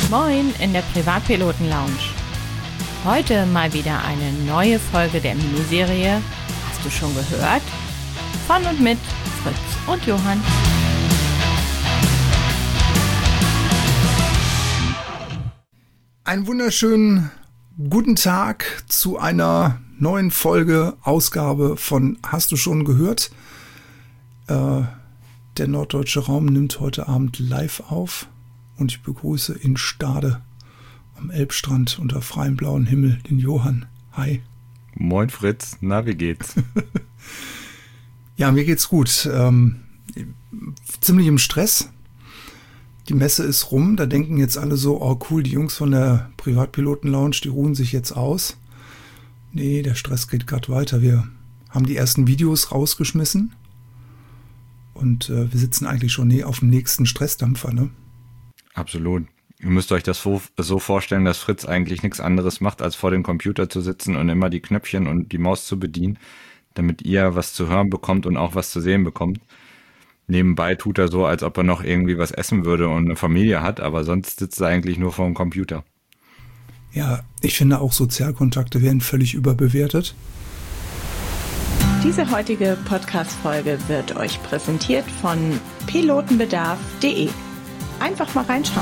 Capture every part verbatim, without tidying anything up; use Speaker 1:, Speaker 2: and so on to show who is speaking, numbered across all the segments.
Speaker 1: Moin in der Privatpiloten-Lounge. Heute mal wieder eine neue Folge der Miniserie Hast du schon gehört? Von und mit Fritz und Johann.
Speaker 2: Einen wunderschönen guten Tag zu einer neuen Folge, Ausgabe von Hast du schon gehört? Äh, der norddeutsche Raum nimmt heute Abend live auf und ich begrüße in Stade am Elbstrand unter freiem blauen Himmel den Johann. Hi.
Speaker 3: Moin Fritz, na wie geht's?
Speaker 2: Ja, mir geht's gut. Ähm, ziemlich im Stress. Die Messe ist rum, da denken jetzt alle so, oh cool, die Jungs von der Privatpiloten-Lounge, die ruhen sich jetzt aus. Nee, der Stress geht gerade weiter. Wir haben die ersten Videos rausgeschmissen und äh, wir sitzen eigentlich schon nee, auf dem nächsten Stressdampfer, ne?
Speaker 3: Absolut. Ihr müsst euch das so, so vorstellen, dass Fritz eigentlich nichts anderes macht, als vor dem Computer zu sitzen und immer die Knöpfchen und die Maus zu bedienen, damit ihr was zu hören bekommt und auch was zu sehen bekommt. Nebenbei tut er so, als ob er noch irgendwie was essen würde und eine Familie hat, aber sonst sitzt er eigentlich nur vor dem Computer.
Speaker 2: Ja, ich finde auch Sozialkontakte werden völlig überbewertet.
Speaker 1: Diese heutige Podcast-Folge wird euch präsentiert von pilotenbedarf punkt de. Einfach mal reinschauen.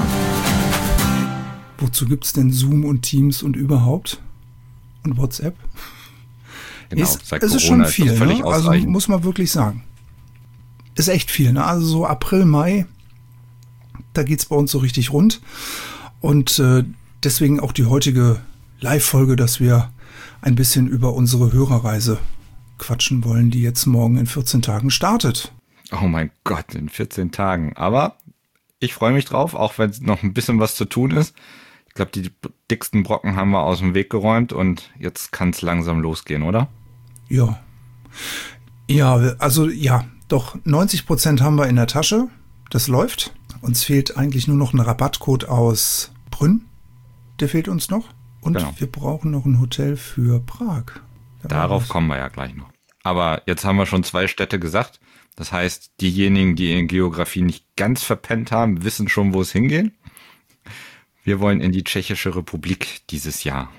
Speaker 2: Wozu gibt's denn Zoom und Teams und überhaupt? Und WhatsApp?
Speaker 3: Genau,
Speaker 2: ist,
Speaker 3: seit
Speaker 2: es ist
Speaker 3: Corona
Speaker 2: schon viel,
Speaker 3: ist völlig
Speaker 2: ne? Also
Speaker 3: ausreichend.
Speaker 2: muss man wirklich sagen. Ist echt viel, ne? Also so April, Mai, da geht's bei uns so richtig rund. Und äh, deswegen auch die heutige Live-Folge, dass wir ein bisschen über unsere Hörerreise quatschen wollen, die jetzt morgen in vierzehn Tagen startet.
Speaker 3: Oh mein Gott, in vierzehn Tagen. Aber ich freue mich drauf, auch wenn noch ein bisschen was zu tun ist. Ich glaube, die dicksten Brocken haben wir aus dem Weg geräumt und jetzt kann es langsam losgehen, oder?
Speaker 2: Ja. Ja, also ja, doch neunzig Prozent haben wir in der Tasche. Das läuft. Uns fehlt eigentlich nur noch ein Rabattcode aus Brünn. Der fehlt uns noch. Und
Speaker 3: Genau.
Speaker 2: Wir brauchen noch ein Hotel für Prag. Da
Speaker 3: Darauf kommen wir ja gleich noch. Aber jetzt haben wir schon zwei Städte gesagt. Das heißt, diejenigen, die in Geografie nicht ganz verpennt haben, wissen schon, wo es hingeht. Wir wollen in die Tschechische Republik dieses Jahr.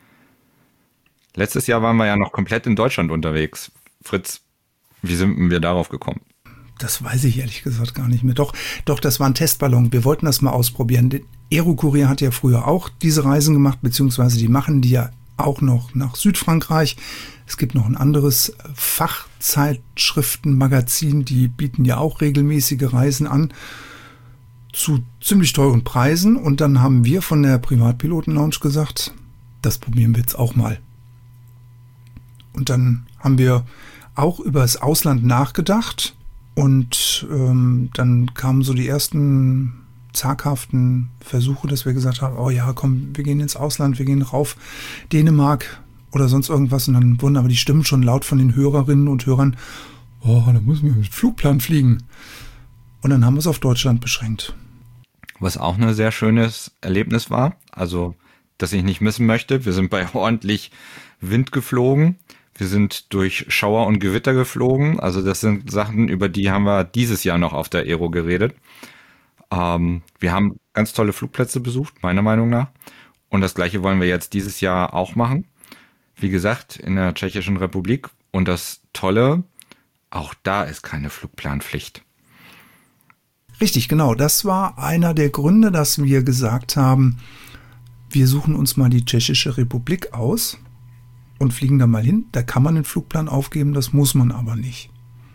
Speaker 3: Letztes Jahr waren wir ja noch komplett in Deutschland unterwegs. Fritz, wie sind wir darauf gekommen?
Speaker 2: Das weiß ich ehrlich gesagt gar nicht mehr. Doch, doch, das war ein Testballon. Wir wollten das mal ausprobieren. Aero-Kurier hat ja früher auch diese Reisen gemacht, beziehungsweise die machen die ja auch noch nach Südfrankreich. Es gibt noch ein anderes Fachzeitschriftenmagazin, die bieten ja auch regelmäßige Reisen an zu ziemlich teuren Preisen. Und dann haben wir von der Privatpiloten-Lounge gesagt, das probieren wir jetzt auch mal. Und dann haben wir auch über das Ausland nachgedacht und ähm, dann kamen so die ersten zaghaften Versuche, dass wir gesagt haben, oh ja, komm, wir gehen ins Ausland, wir gehen rauf Dänemark oder sonst irgendwas. Und dann wurden aber die Stimmen schon laut von den Hörerinnen und Hörern, oh, da müssen wir mit Flugplan fliegen. Und dann haben wir es auf Deutschland beschränkt.
Speaker 3: Was auch ein sehr schönes Erlebnis war, also das ich nicht missen möchte. Wir sind bei ordentlich Wind geflogen. Wir sind durch Schauer und Gewitter geflogen. Also das sind Sachen, über die haben wir dieses Jahr noch auf der Aero geredet. Ähm, wir haben ganz tolle Flugplätze besucht, meiner Meinung nach. Und das Gleiche wollen wir jetzt dieses Jahr auch machen. Wie gesagt, in der Tschechischen Republik. Und das Tolle, auch da ist keine Flugplanpflicht.
Speaker 2: Richtig, genau. Das war einer der Gründe, dass wir gesagt haben, wir suchen uns mal die Tschechische Republik aus und fliegen da mal hin. Da kann man den Flugplan aufgeben, das muss man aber nicht.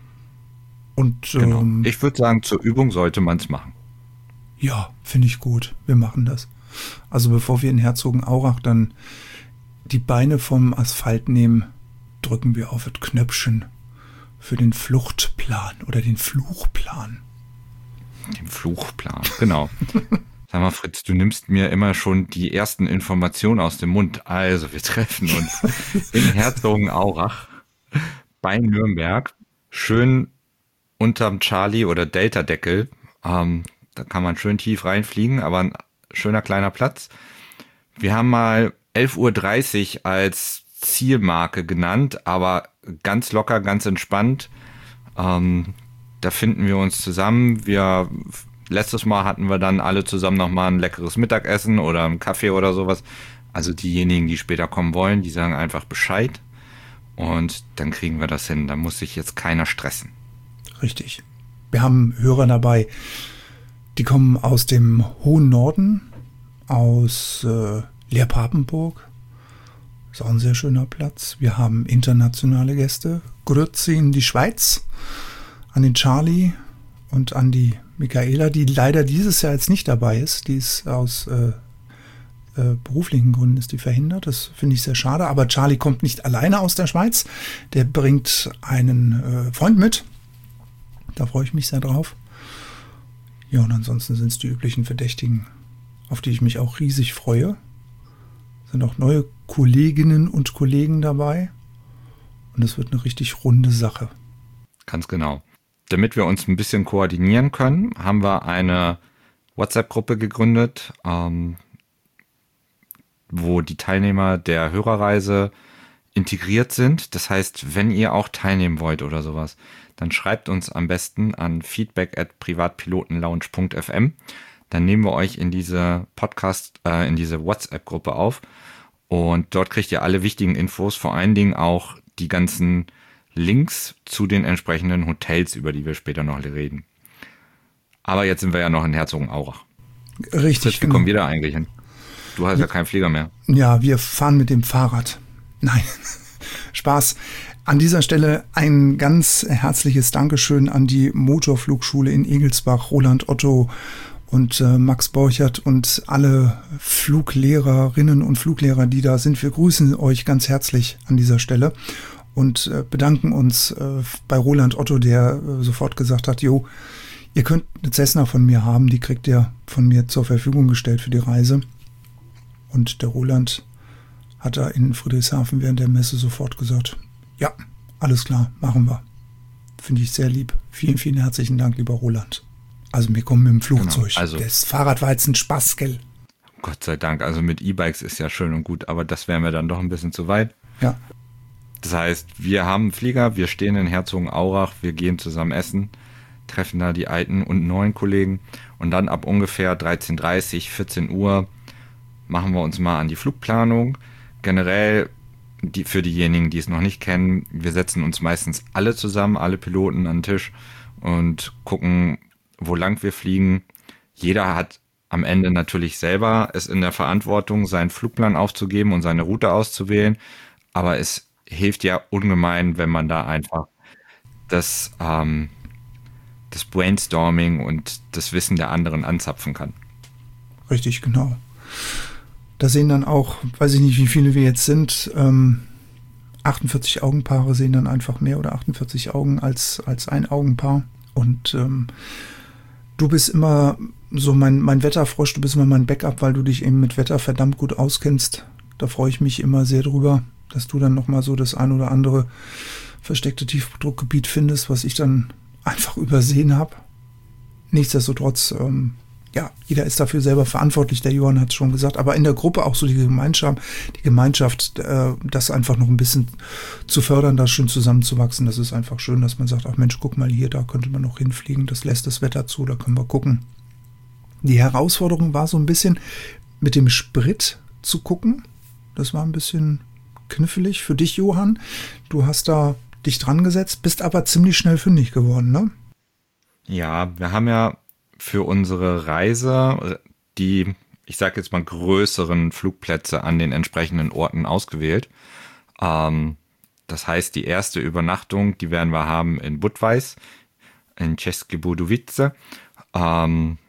Speaker 2: Und
Speaker 3: Genau.
Speaker 2: ähm,
Speaker 3: Ich würde sagen, zur Übung sollte man es machen.
Speaker 2: ja, finde ich gut. Wir machen das. Also bevor wir in Herzogenaurach dann die Beine vom Asphalt nehmen, drücken wir auf das Knöpfchen für den Fluchtplan oder den Fluchplan.
Speaker 3: Den Fluchplan, genau. Sag mal, Fritz, du nimmst mir immer schon die ersten Informationen aus dem Mund. Also, wir treffen uns in Herzogenaurach bei Nürnberg. Schön unterm Charlie- oder Delta-Deckel. Ähm, da kann man schön tief reinfliegen, aber ein schöner kleiner Platz. Wir haben mal elf Uhr dreißig als Zielmarke genannt, aber ganz locker, ganz entspannt. Ähm, da finden wir uns zusammen. Wir letztes Mal hatten wir dann alle zusammen nochmal ein leckeres Mittagessen oder einen Kaffee oder sowas. Also diejenigen, die später kommen wollen, die sagen einfach Bescheid und dann kriegen wir das hin. Da muss sich jetzt keiner stressen.
Speaker 2: Richtig. Wir haben Hörer dabei, die kommen aus dem hohen Norden, aus äh, Leer-Papenburg. Ist auch ein sehr schöner Platz. Wir haben internationale Gäste. Grüezi in die Schweiz, an den Charlie und an die Michaela, die leider dieses Jahr jetzt nicht dabei ist. Die ist aus äh, äh, beruflichen Gründen ist die verhindert. Das finde ich sehr schade. Aber Charlie kommt nicht alleine aus der Schweiz. Der bringt einen äh, Freund mit. Da freue ich mich sehr drauf. Ja, und ansonsten sind es die üblichen Verdächtigen, auf die ich mich auch riesig freue. Es sind auch neue Kolleginnen und Kollegen dabei. Und es wird eine richtig runde Sache.
Speaker 3: Ganz genau. Damit wir uns ein bisschen koordinieren können, haben wir eine WhatsApp-Gruppe gegründet, ähm, wo die Teilnehmer der Hörerreise integriert sind. Das heißt, wenn ihr auch teilnehmen wollt oder sowas, dann schreibt uns am besten an feedback at privatpilotenlounge punkt f m. Dann nehmen wir euch in diese Podcast, äh, in diese WhatsApp-Gruppe auf und dort kriegt ihr alle wichtigen Infos, vor allen Dingen auch die ganzen Links zu den entsprechenden Hotels, über die wir später noch reden. Aber jetzt sind wir ja noch in Herzogenaurach.
Speaker 2: Richtig.
Speaker 3: Fritz, wie kommen wir da eigentlich hin? Du hast ja keinen Flieger mehr.
Speaker 2: Ja, wir fahren mit dem Fahrrad. Nein, Spaß. An dieser Stelle ein ganz herzliches Dankeschön an die Motorflugschule in Egelsbach, Roland Otto und äh, Max Borchert und alle Fluglehrerinnen und Fluglehrer, die da sind. Wir grüßen euch ganz herzlich an dieser Stelle und äh, bedanken uns äh, bei Roland Otto, der äh, sofort gesagt hat, jo, ihr könnt eine Cessna von mir haben, die kriegt ihr von mir zur Verfügung gestellt für die Reise. Und der Roland hat da in Friedrichshafen während der Messe sofort gesagt, ja, alles klar, machen wir. Finde ich sehr lieb. Vielen, vielen herzlichen Dank, lieber Roland. Also wir kommen mit dem Flugzeug.
Speaker 3: Genau, also
Speaker 2: das Fahrrad war jetzt ein Spaß, gell?
Speaker 3: Gott sei Dank, also mit E-Bikes ist ja schön und gut, aber das wäre mir dann doch ein bisschen zu weit.
Speaker 2: Ja.
Speaker 3: Das heißt, wir haben einen Flieger, wir stehen in Herzogenaurach, wir gehen zusammen essen, treffen da die alten und neuen Kollegen und dann ab ungefähr dreizehn Uhr dreißig, vierzehn Uhr machen wir uns mal an die Flugplanung. Generell die, für diejenigen, die es noch nicht kennen, wir setzen uns meistens alle zusammen, alle Piloten an den Tisch und gucken, wo lang wir fliegen. Jeder hat am Ende natürlich selber es in der Verantwortung, seinen Flugplan aufzugeben und seine Route auszuwählen, aber es hilft ja ungemein, wenn man da einfach das, ähm, das Brainstorming und das Wissen der anderen anzapfen kann.
Speaker 2: Richtig, genau. Da sehen dann auch, weiß ich nicht, wie viele wir jetzt sind, ähm, achtundvierzig Augenpaare sehen dann einfach mehr oder achtundvierzig Augen als, als ein Augenpaar. Und ähm, du bist immer so mein, mein Wetterfrosch, du bist immer mein Backup, weil du dich eben mit Wetter verdammt gut auskennst. Da freue ich mich immer sehr drüber, dass du dann nochmal so das ein oder andere versteckte Tiefdruckgebiet findest, was ich dann einfach übersehen habe. Nichtsdestotrotz, ähm, ja, jeder ist dafür selber verantwortlich, der Johann hat es schon gesagt, aber in der Gruppe auch so die Gemeinschaft, die Gemeinschaft, äh, das einfach noch ein bisschen zu fördern, da schön zusammenzuwachsen, das ist einfach schön, dass man sagt, ach Mensch, guck mal hier, da könnte man noch hinfliegen, das lässt das Wetter zu, da können wir gucken. Die Herausforderung war so ein bisschen mit dem Sprit zu gucken, das war ein bisschen knifflig für dich, Johann, du hast da dich dran gesetzt, bist aber ziemlich schnell fündig geworden, ne?
Speaker 3: Ja, wir haben ja für unsere Reise die, ich sage jetzt mal, größeren Flugplätze an den entsprechenden Orten ausgewählt. Ähm, das heißt, die erste Übernachtung, die werden wir haben in Budweis, in České Budějovice. Ähm,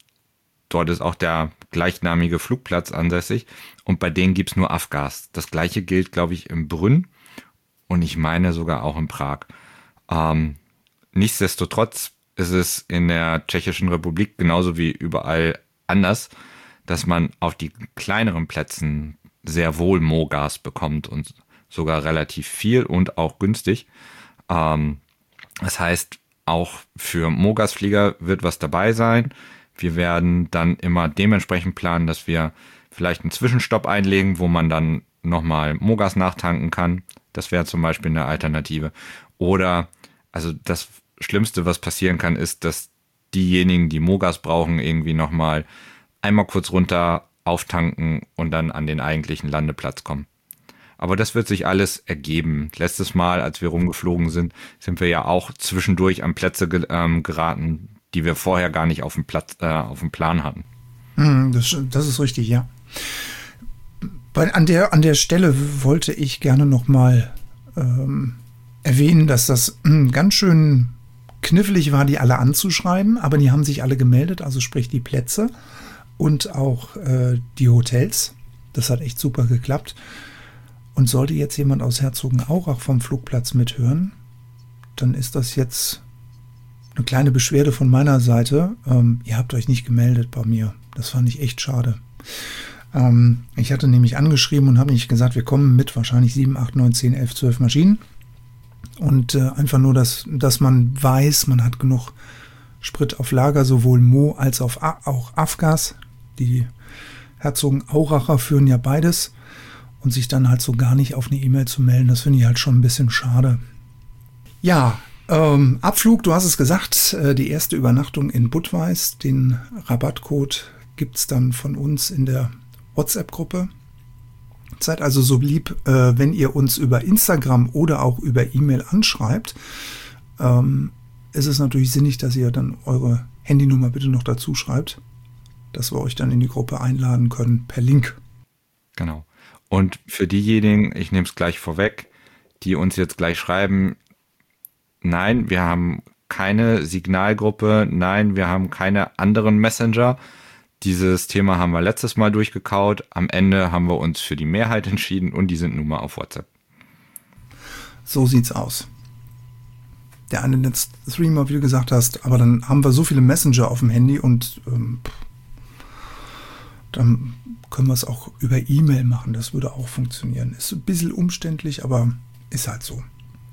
Speaker 3: dort ist auch der gleichnamige Flugplatz ansässig und bei denen gibt's nur Avgas. Das gleiche gilt, glaube ich, in Brünn und ich meine sogar auch in Prag. Ähm, nichtsdestotrotz ist es in der Tschechischen Republik genauso wie überall anders, dass man auf die kleineren Plätzen sehr wohl Mogas bekommt und sogar relativ viel und auch günstig. Ähm, das heißt, auch für Mogas-Flieger wird was dabei sein. Wir werden dann immer dementsprechend planen, dass wir vielleicht einen Zwischenstopp einlegen, wo man dann nochmal Mogas nachtanken kann. Das wäre zum Beispiel eine Alternative. Oder, also das Schlimmste, was passieren kann, ist, dass diejenigen, die Mogas brauchen, irgendwie nochmal einmal kurz runter, auftanken und dann an den eigentlichen Landeplatz kommen. Aber das wird sich alles ergeben. Letztes Mal, als wir rumgeflogen sind, sind wir ja auch zwischendurch an Plätze ge- ähm, geraten, die wir vorher gar nicht auf dem Platz, äh, auf dem Plan hatten.
Speaker 2: Das, das ist richtig, ja. Bei, an, der, an der Stelle wollte ich gerne nochmal ähm, erwähnen, dass das mh, ganz schön knifflig war, die alle anzuschreiben, aber die haben sich alle gemeldet, also sprich die Plätze und auch äh, die Hotels. Das hat echt super geklappt. Und sollte jetzt jemand aus Herzogenaurach vom Flugplatz mithören, dann ist das jetzt eine kleine Beschwerde von meiner Seite. Ähm, ihr habt euch nicht gemeldet bei mir. Das fand ich echt schade. Ähm, ich hatte nämlich angeschrieben und habe nicht gesagt, wir kommen mit wahrscheinlich sieben, acht, neun, zehn, elf, zwölf Maschinen. Und äh, einfach nur, dass, dass man weiß, man hat genug Sprit auf Lager, sowohl Mo als auch, auch Afgas. Die Herzogenauracher führen ja beides. Und sich dann halt so gar nicht auf eine E-Mail zu melden, das finde ich halt schon ein bisschen schade. Ja, ähm, Abflug, du hast es gesagt, äh, die erste Übernachtung in Budweis. Den Rabattcode gibt es dann von uns in der WhatsApp-Gruppe. Seid also so lieb, äh, wenn ihr uns über Instagram oder auch über E-Mail anschreibt. Ähm, ist es natürlich sinnig, dass ihr dann eure Handynummer bitte noch dazu schreibt, dass wir euch dann in die Gruppe einladen können per Link.
Speaker 3: Genau. Und für diejenigen, ich nehme es gleich vorweg, die uns jetzt gleich schreiben, nein, wir haben keine Signalgruppe, nein, wir haben keine anderen Messenger. Dieses Thema haben wir letztes Mal durchgekaut. Am Ende haben wir uns für die Mehrheit entschieden und die sind nun mal auf WhatsApp.
Speaker 2: So sieht's aus. Der eine Netz Streamer, wie du gesagt hast, aber dann haben wir so viele Messenger auf dem Handy und ähm, dann können wir es auch über E-Mail machen. Das würde auch funktionieren. Ist ein bisschen umständlich, aber ist halt so.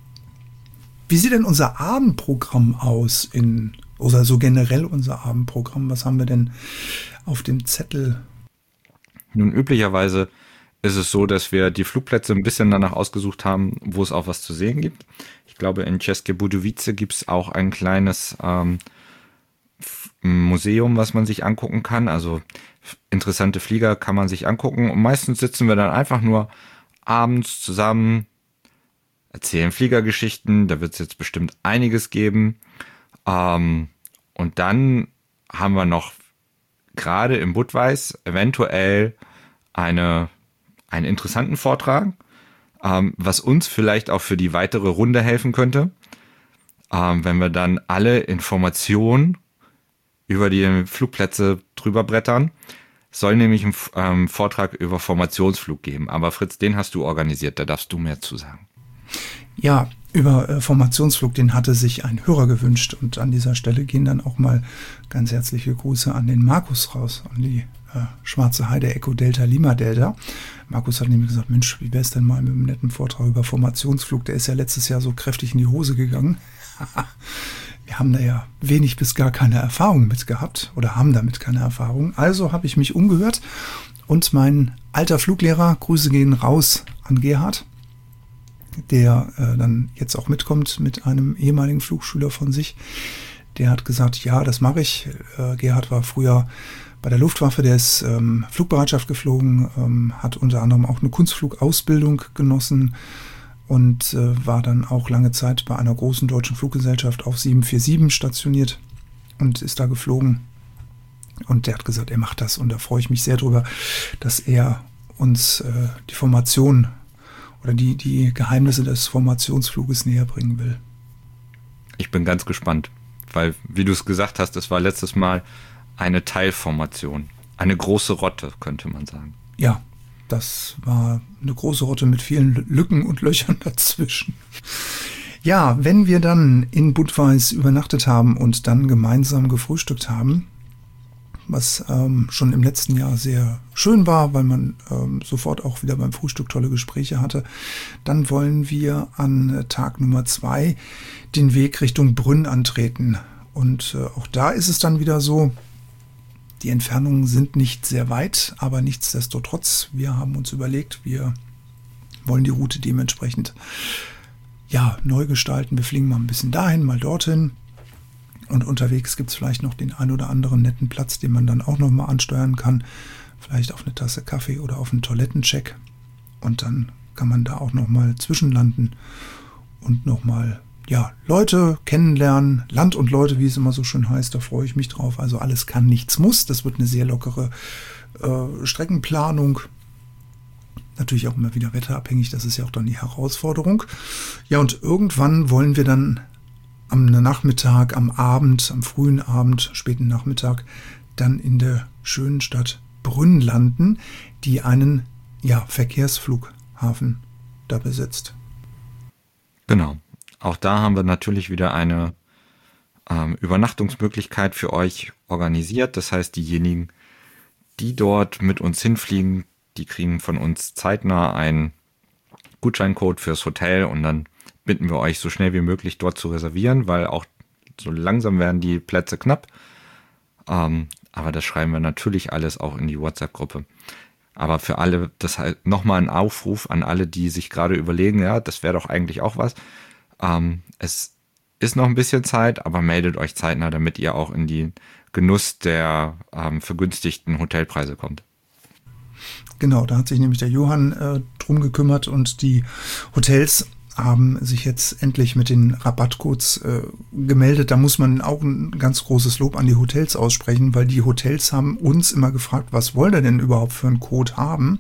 Speaker 2: Wie sieht denn unser Abendprogramm aus? In, oder so generell unser Abendprogramm? Was haben wir denn auf dem Zettel?
Speaker 3: Nun, üblicherweise ist es so, dass wir die Flugplätze ein bisschen danach ausgesucht haben, wo es auch was zu sehen gibt. Ich glaube, in České Budějovice gibt es auch ein kleines ähm, Museum, was man sich angucken kann. Also interessante Flieger kann man sich angucken. Und meistens sitzen wir dann einfach nur abends zusammen, erzählen Fliegergeschichten. Da wird es jetzt bestimmt einiges geben. Ähm, und dann haben wir noch gerade im Budweis eventuell eine, einen interessanten Vortrag, ähm, was uns vielleicht auch für die weitere Runde helfen könnte, ähm, wenn wir dann alle Informationen über die Flugplätze drüber brettern. Soll nämlich einen ähm, Vortrag über Formationsflug geben. Aber Fritz, den hast du organisiert, da darfst du mehr zu sagen.
Speaker 2: Ja, über äh, Formationsflug, den hatte sich ein Hörer gewünscht. Und an dieser Stelle gehen dann auch mal ganz herzliche Grüße an den Markus raus, an die äh, Schwarze Heide Echo Delta Lima Delta. Markus hat nämlich gesagt, Mensch, wie wäre es denn mal mit einem netten Vortrag über Formationsflug? Der ist ja letztes Jahr so kräftig in die Hose gegangen. Wir haben da ja wenig bis gar keine Erfahrung mit gehabt oder haben damit keine Erfahrung. Also habe ich mich umgehört und mein alter Fluglehrer, Grüße gehen raus an Gerhard, der äh, dann jetzt auch mitkommt mit einem ehemaligen Flugschüler von sich. Der hat gesagt, ja, das mache ich. Äh, Gerhard war früher bei der Luftwaffe, der ist ähm, Flugbereitschaft geflogen, ähm, hat unter anderem auch eine Kunstflugausbildung genossen und äh, war dann auch lange Zeit bei einer großen deutschen Fluggesellschaft auf sieben vier sieben stationiert und ist da geflogen. Und der hat gesagt, er macht das und da freue ich mich sehr drüber, dass er uns äh, die Formation oder die, die Geheimnisse des Formationsfluges näher bringen will.
Speaker 3: Ich bin ganz gespannt, weil, wie du es gesagt hast, es war letztes Mal eine Teilformation. Eine große Rotte, könnte man sagen.
Speaker 2: Ja, das war eine große Rotte mit vielen Lücken und Löchern dazwischen. Ja, wenn wir dann in Budweis übernachtet haben und dann gemeinsam gefrühstückt haben, was ähm, schon im letzten Jahr sehr schön war, weil man ähm, sofort auch wieder beim Frühstück tolle Gespräche hatte, dann wollen wir an Tag Nummer zwei den Weg Richtung Brünn antreten. Und äh, auch da ist es dann wieder so, die Entfernungen sind nicht sehr weit, aber nichtsdestotrotz, wir haben uns überlegt, wir wollen die Route dementsprechend ja, neu gestalten. Wir fliegen mal ein bisschen dahin, mal dorthin. Und unterwegs gibt es vielleicht noch den ein oder anderen netten Platz, den man dann auch nochmal ansteuern kann. Vielleicht auf eine Tasse Kaffee oder auf einen Toilettencheck. Und dann kann man da auch nochmal zwischenlanden und nochmal, ja, Leute kennenlernen. Land und Leute, wie es immer so schön heißt, da freue ich mich drauf. Also alles kann, nichts muss. Das wird eine sehr lockere äh, Streckenplanung. Natürlich auch immer wieder wetterabhängig. Das ist ja auch dann die Herausforderung. Ja, und irgendwann wollen wir dann am Nachmittag, am Abend, am frühen Abend, späten Nachmittag, dann in der schönen Stadt Brünn landen, die einen ja, Verkehrsflughafen da besitzt.
Speaker 3: Genau. Auch da haben wir natürlich wieder eine ähm, Übernachtungsmöglichkeit für euch organisiert. Das heißt, diejenigen, die dort mit uns hinfliegen, die kriegen von uns zeitnah einen Gutscheincode fürs Hotel und dann bitten wir euch so schnell wie möglich dort zu reservieren, weil auch so langsam werden die Plätze knapp. Ähm, aber das schreiben wir natürlich alles auch in die WhatsApp-Gruppe. Aber für alle, das halt nochmal ein Aufruf an alle, die sich gerade überlegen, ja, das wäre doch eigentlich auch was. Ähm, es ist noch ein bisschen Zeit, aber meldet euch zeitnah, damit ihr auch in den Genuss der ähm, vergünstigten Hotelpreise kommt.
Speaker 2: Genau, da hat sich nämlich der Johann äh, drum gekümmert und die Hotels haben sich jetzt endlich mit den Rabattcodes äh, gemeldet. Da muss man auch ein ganz großes Lob an die Hotels aussprechen, weil die Hotels haben uns immer gefragt, was wollt ihr denn überhaupt für einen Code haben?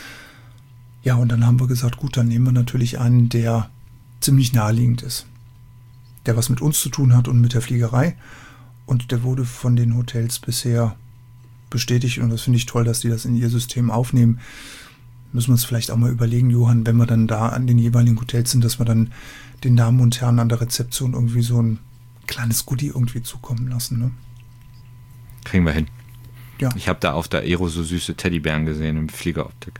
Speaker 2: Ja, und dann haben wir gesagt, gut, dann nehmen wir natürlich einen, der ziemlich naheliegend ist, der was mit uns zu tun hat und mit der Fliegerei. Und der wurde von den Hotels bisher bestätigt und das finde ich toll, dass die das in ihr System aufnehmen. Müssen wir uns vielleicht auch mal überlegen, Johann, wenn wir dann da an den jeweiligen Hotels sind, dass wir dann den Damen und Herren an der Rezeption irgendwie so ein kleines Goodie irgendwie zukommen lassen. Ne?
Speaker 3: Kriegen wir hin.
Speaker 2: Ja.
Speaker 3: Ich habe da auf der Aero so süße Teddybären gesehen im Fliegeroptik.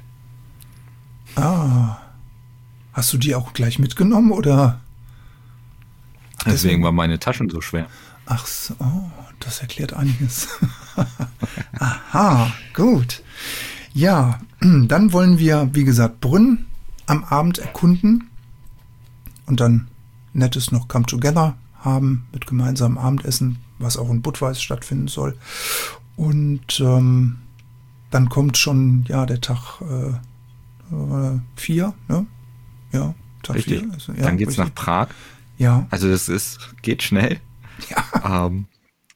Speaker 2: Ah. Hast du die auch gleich mitgenommen oder?
Speaker 3: Deswegen, Deswegen waren meine Taschen so schwer.
Speaker 2: Ach so, das erklärt einiges. Aha, gut. Ja, dann wollen wir, wie gesagt, Brünn am Abend erkunden und dann nettes noch Come Together haben mit gemeinsamem Abendessen, was auch in Budweis stattfinden soll. Und ähm, dann kommt schon ja der Tag äh, vier, ne? Ja, Tag
Speaker 3: richtig.
Speaker 2: vier. Also, ja,
Speaker 3: dann geht's
Speaker 2: richtig.
Speaker 3: nach Prag.
Speaker 2: Ja.
Speaker 3: Also das ist geht schnell.
Speaker 2: Ja.
Speaker 3: Ähm,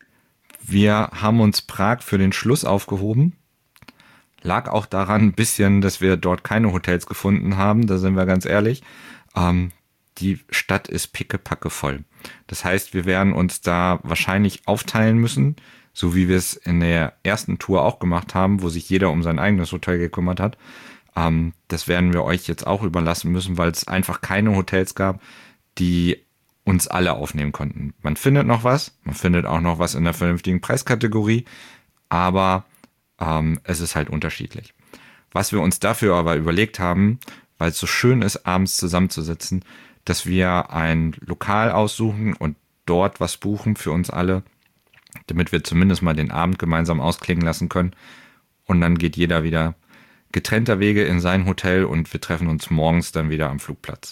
Speaker 3: wir haben uns Prag für den Schluss aufgehoben. Lag auch daran ein bisschen, dass wir dort keine Hotels gefunden haben, da sind wir ganz ehrlich. Ähm, die Stadt ist pickepacke voll. Das heißt, wir werden uns da wahrscheinlich aufteilen müssen, so wie wir es in der ersten Tour auch gemacht haben, wo sich jeder um sein eigenes Hotel gekümmert hat. Ähm, das werden wir euch jetzt auch überlassen müssen, weil es einfach keine Hotels gab, die uns alle aufnehmen konnten. Man findet noch was, man findet auch noch was in der vernünftigen Preiskategorie, aber ähm, es ist halt unterschiedlich. Was wir uns dafür aber überlegt haben, weil es so schön ist, abends zusammenzusitzen, dass wir ein Lokal aussuchen und dort was buchen für uns alle, damit wir zumindest mal den Abend gemeinsam ausklingen lassen können. Und dann geht jeder wieder getrennter Wege in sein Hotel und wir treffen uns morgens dann wieder am Flugplatz.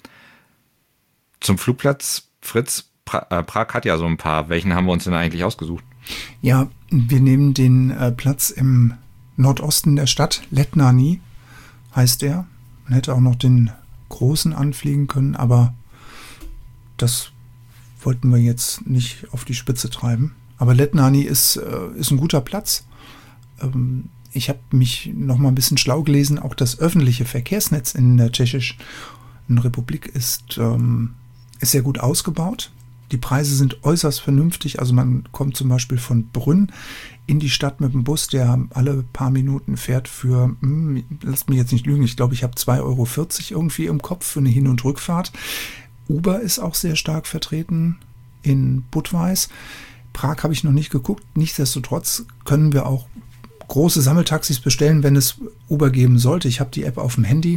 Speaker 3: Zum Flugplatz, Fritz, pra- äh, Prag hat ja so ein paar. Welchen haben wir uns denn eigentlich ausgesucht?
Speaker 2: Ja, wir nehmen den äh, Platz im Nordosten der Stadt, Letnani heißt der. Man hätte auch noch den großen anfliegen können, aber das wollten wir jetzt nicht auf die Spitze treiben. Aber Letnani ist, äh, ist ein guter Platz. Ähm, ich habe mich noch mal ein bisschen schlau gelesen. Auch das öffentliche Verkehrsnetz in der Tschechischen Republik ist, ähm, ist sehr gut ausgebaut. Die Preise sind äußerst vernünftig. Also man kommt zum Beispiel von Brünn in die Stadt mit dem Bus, der alle paar Minuten fährt für, hm, lasst mich jetzt nicht lügen, ich glaube, ich habe zwei Euro vierzig irgendwie im Kopf für eine Hin- und Rückfahrt. Uber ist auch sehr stark vertreten in Budweis. Prag habe ich noch nicht geguckt. Nichtsdestotrotz können wir auch große Sammeltaxis bestellen, wenn es Uber geben sollte. Ich habe die App auf dem Handy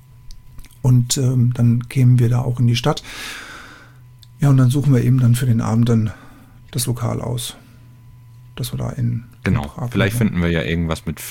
Speaker 2: und ähm, dann kämen wir da auch in die Stadt. Ja, und dann suchen wir eben dann für den Abend dann das Lokal aus, dass wir da in
Speaker 3: Genau,
Speaker 2: in Prag
Speaker 3: vielleicht
Speaker 2: haben.
Speaker 3: finden wir ja irgendwas mit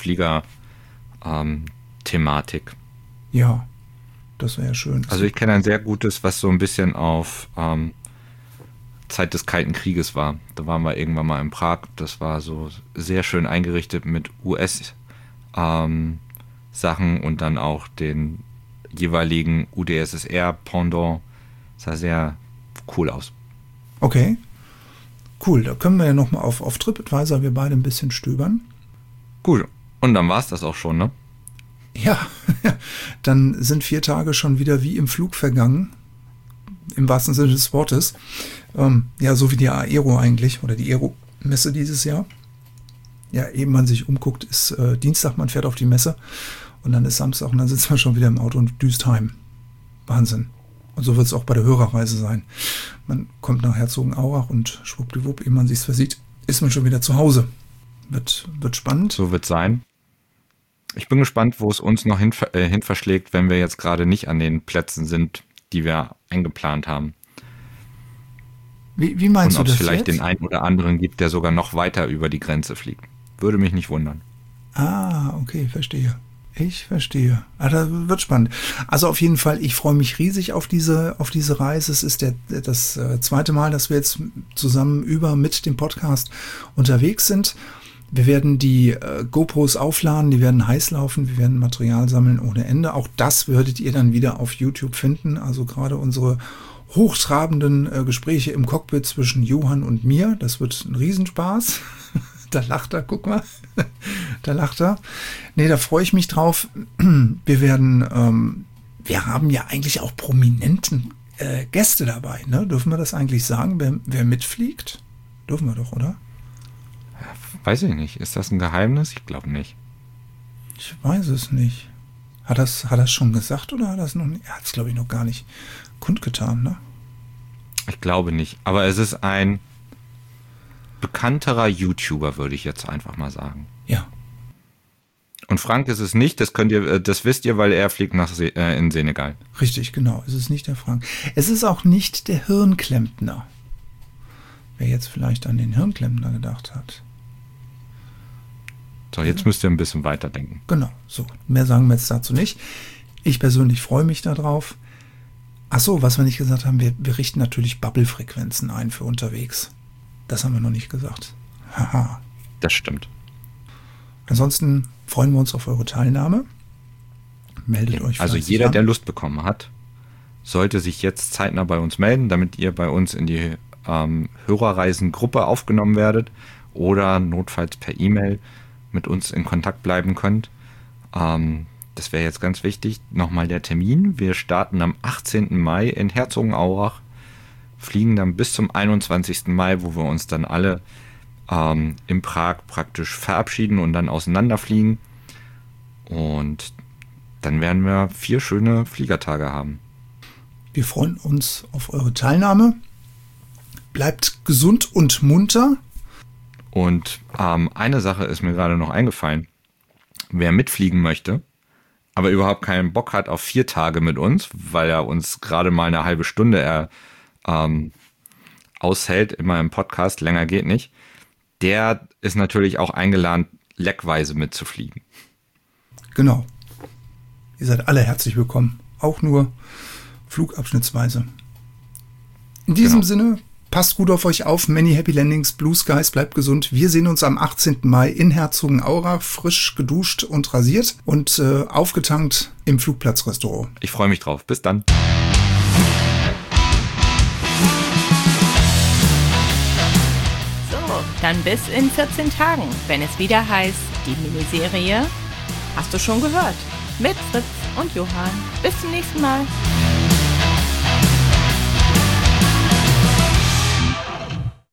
Speaker 3: Flieger-Thematik.
Speaker 2: Ja, das wäre ja schön.
Speaker 3: Also ich kenne ein sehr gutes, was so ein bisschen auf ähm, Zeit des Kalten Krieges war. Da waren wir irgendwann mal in Prag. Das war so sehr schön eingerichtet mit U S ähm, Sachen und dann auch den jeweiligen U d S S R-Pendant. Sah sehr cool aus.
Speaker 2: Okay, cool. Da können wir ja nochmal auf, auf TripAdvisor wir beide ein bisschen stöbern.
Speaker 3: Gut, und dann war es das auch schon, ne?
Speaker 2: Ja, dann sind vier Tage schon wieder wie im Flug vergangen. Im wahrsten Sinne des Wortes. Ähm, ja, so wie die Aero eigentlich oder die Aero-Messe dieses Jahr. Ja, eben man sich umguckt, ist äh, Dienstag, man fährt auf die Messe und dann ist Samstag und dann sitzt man schon wieder im Auto und düst heim. Wahnsinn. Und so wird es auch bei der Hörerreise sein. Man kommt nach Herzogenaurach und schwuppdiwupp, ehe man sich's versieht, ist man schon wieder zu Hause. Wird, wird spannend.
Speaker 3: So wird es sein. Ich bin gespannt, wo es uns noch hin, äh, hin verschlägt, wenn wir jetzt gerade nicht an den Plätzen sind, die wir eingeplant haben.
Speaker 2: Wie, wie meinst
Speaker 3: und
Speaker 2: du das
Speaker 3: ob es vielleicht
Speaker 2: jetzt?
Speaker 3: den einen oder anderen gibt, der sogar noch weiter über die Grenze fliegt. Würde mich nicht wundern.
Speaker 2: Ah, okay, verstehe. Ich verstehe. Ah, das wird spannend. Also auf jeden Fall, ich freue mich riesig auf diese, auf diese Reise. Es ist der, das äh, zweite Mal, dass wir jetzt zusammen über mit dem Podcast unterwegs sind. Wir werden die äh, GoPros aufladen, die werden heiß laufen, wir werden Material sammeln ohne Ende. Auch das würdet ihr dann wieder auf YouTube finden. Also gerade unsere hochtrabenden äh, Gespräche im Cockpit zwischen Johann und mir. Das wird ein Riesenspaß. Da lacht er, guck mal. Da lacht er. Nee, da freue ich mich drauf. Wir werden, ähm, wir haben ja eigentlich auch prominenten äh, Gäste dabei. Ne? Dürfen wir das eigentlich sagen, wer, wer mitfliegt? Dürfen wir doch, oder?
Speaker 3: Weiß ich nicht. Ist das ein Geheimnis? Ich glaube nicht.
Speaker 2: Ich weiß es nicht. Hat das, hat das schon gesagt oder hat das noch nicht? Er hat es, glaube ich, noch gar nicht kundgetan, ne?
Speaker 3: Ich glaube nicht. Aber es ist ein bekannterer YouTuber, würde ich jetzt einfach mal sagen.
Speaker 2: Ja.
Speaker 3: Und Frank ist es nicht, das könnt ihr, das wisst ihr, weil er fliegt nach Se- äh, in Senegal.
Speaker 2: Richtig, genau. Es ist nicht der Frank. Es ist auch nicht der Hirnklempner. Wer jetzt vielleicht an den Hirnklempner gedacht hat.
Speaker 3: So, jetzt müsst ihr ein bisschen weiterdenken.
Speaker 2: Genau, so. Mehr sagen wir jetzt dazu nicht. Ich persönlich freue mich darauf. Ach so, was wir nicht gesagt haben, wir, wir richten natürlich Bubble-Frequenzen ein für unterwegs. Das haben wir noch nicht gesagt. Haha.
Speaker 3: Das stimmt.
Speaker 2: Ansonsten freuen wir uns auf eure Teilnahme. Meldet
Speaker 3: Ja,
Speaker 2: euch
Speaker 3: also
Speaker 2: fleißig
Speaker 3: jeder,
Speaker 2: an.
Speaker 3: der Lust bekommen hat, sollte sich jetzt zeitnah bei uns melden, damit ihr bei uns in die ähm, Hörerreisengruppe aufgenommen werdet oder notfalls per E-Mail mit uns in Kontakt bleiben könnt. Ähm, das wäre jetzt ganz wichtig. Nochmal der Termin. Wir starten am achtzehnten Mai in Herzogenaurach, fliegen dann bis zum einundzwanzigsten Mai, wo wir uns dann alle ähm, in Prag praktisch verabschieden und dann auseinanderfliegen. Und dann werden wir vier schöne Fliegertage haben.
Speaker 2: Wir freuen uns auf eure Teilnahme. Bleibt gesund und munter.
Speaker 3: Und ähm, eine Sache ist mir gerade noch eingefallen. Wer mitfliegen möchte, aber überhaupt keinen Bock hat auf vier Tage mit uns, weil er uns gerade mal eine halbe Stunde er, ähm, aushält, immer im Podcast, länger geht nicht, der ist natürlich auch eingeladen, leckweise mitzufliegen.
Speaker 2: Genau. Ihr seid alle herzlich willkommen. Auch nur flugabschnittsweise. In diesem
Speaker 3: Genau.
Speaker 2: Sinne, passt gut auf euch auf. Many Happy Landings, Blue Skies, bleibt gesund. Wir sehen uns am achtzehnten Mai in Herzogenaurach, frisch geduscht und rasiert und äh, aufgetankt im Flugplatzrestaurant.
Speaker 3: Ich freue mich drauf. Bis dann.
Speaker 1: So, dann bis in vierzehn Tagen, wenn es wieder heißt, die Miniserie Hast du schon gehört? Mit Fritz und Johann. Bis zum nächsten Mal.